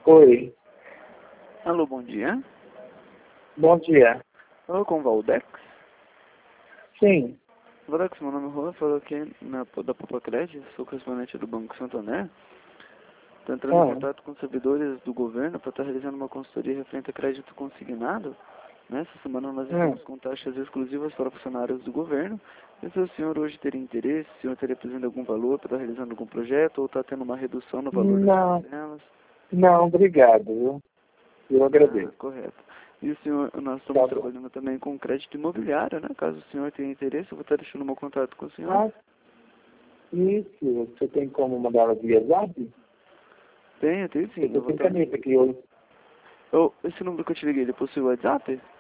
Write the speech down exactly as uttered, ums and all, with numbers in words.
Oi, Alô, bom dia. bom dia. Falou com o Valdex. Sim, Valdex, meu nome é Juan, falou aqui na, da Popacred, sou correspondente do Banco Santander. Estou entrando em ah, contato com servidores do governo para estar realizando uma consultoria referente a crédito consignado. Nessa semana nós ah. estamos com taxas exclusivas para funcionários do governo. E se o senhor hoje teria interesse, se o senhor teria precisando de algum valor para estar realizando algum projeto ou está tendo uma redução no valor das Não, parcelas? não, obrigado, viu? Eu Ah, agradeço. correto. E o senhor, nós Tá estamos bom. trabalhando também com crédito imobiliário, né? Caso o senhor tenha interesse, eu vou estar deixando o meu contato com o senhor. Ah, isso, você tem como mandar ela via zap? Tenho, tenho sim. Eu Eu tô vou sem estar... caneta aqui hoje. Eu, esse número que eu te liguei, ele possui WhatsApp?